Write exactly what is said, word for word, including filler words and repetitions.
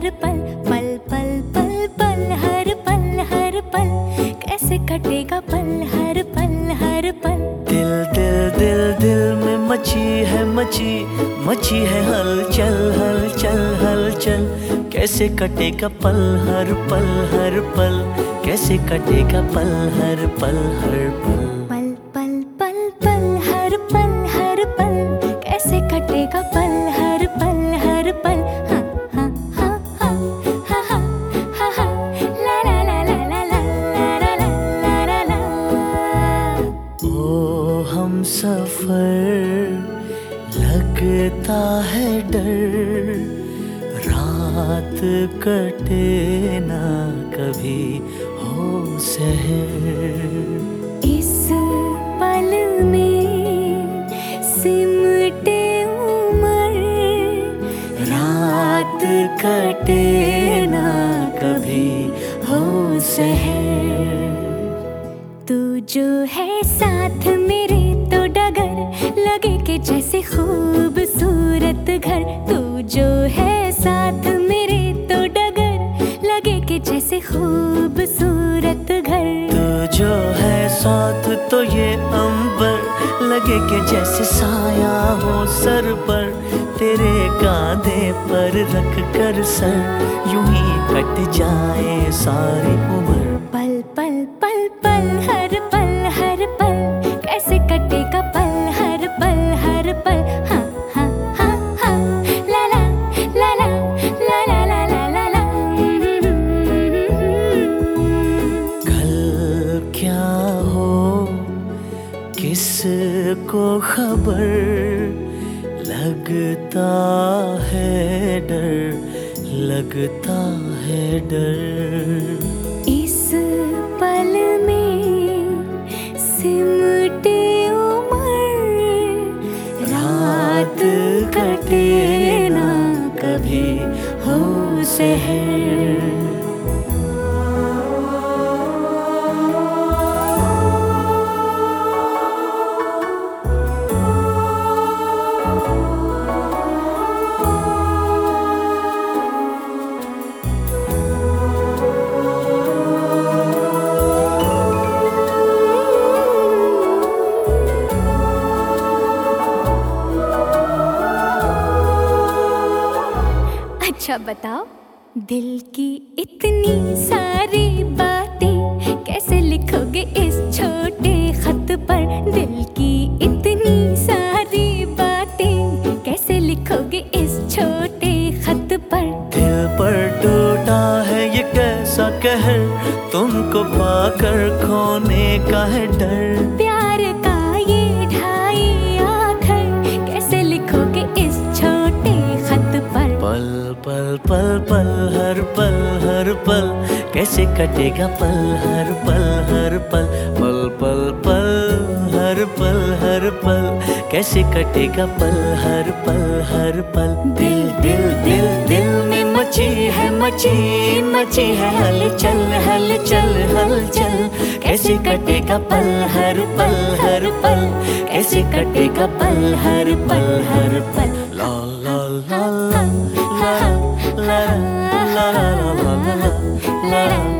हर पल, पल पल पल पल हर पल हर पल, कैसे कटेगा पल हर पल हर पल। दिल दिल दिल दिल में मची है मची मची है हलचल हलचल हलचल, कैसे कटेगा पल हर पल हर पल, कैसे कटेगा पल हर पल हर पल। पल पल पल पल हर पल हर पल, कैसे कटेगा पल हर पल हर पल। हाँ हाँ हाँ हाँ हाँ हाँ हाँ हाँ ला ला ला ला ला ला ला ला ला ला। ओ हम सफर लगता है डर, रात कटे ना कभी हो सहर। इस पल में सिमटे उम्र, रात कटे ना कभी हो सहर। तू जो है साथ मेरे तो डगर लगे कि जैसे खूबसूरत घर। तू जो है साथ मेरे तो डगर लगे कि जैसे खूबसूरत घर। तू जो है साथ तो ये अंबर लगे कि जैसे साया हो सर पर। तेरे कांधे पर रख कर सर यूं ही कट जाए सारी उम्र। पल पल पल पल हर पल हर पल, कैसे कटेगा पल हर पल हर पल। हाँ हाँ हाँ हाँ ला ला ला ला ला ला ला ला ला ला। कल क्या हो किसको खबर, लगता है डर लगता है डर। इस पल में सिमटे उम्र, रात कटे ना कभी हो सहर। अच्छा बताओ, दिल की इतनी सारी बातें कैसे लिखोगे इस छोटे खत पर। दिल की इतनी सारी बातें कैसे लिखोगे इस छोटे खत पर। दिल पर टूटा है ये कैसा कहर, तुमको पाकर खोने का है डर। प्यार का ये ढाई आखर कैसे लिखोगे इस छोटे खत पर। पल पल पल पल हर पल हर पल, कैसे कटेगा पल हर पल हर पल। पल पल पल हर पल हर पल, कैसे कटेगा पल हर पल हर पल। दिल दिल दिल दिल में मची है मची मची है हलचल हलचल हलचल, कैसे कटेगा पल हर पल हर पल, कैसे कटेगा पल हर पल हर पल। ला ला ला ला ला ला ला ला ला ला ला ला ला।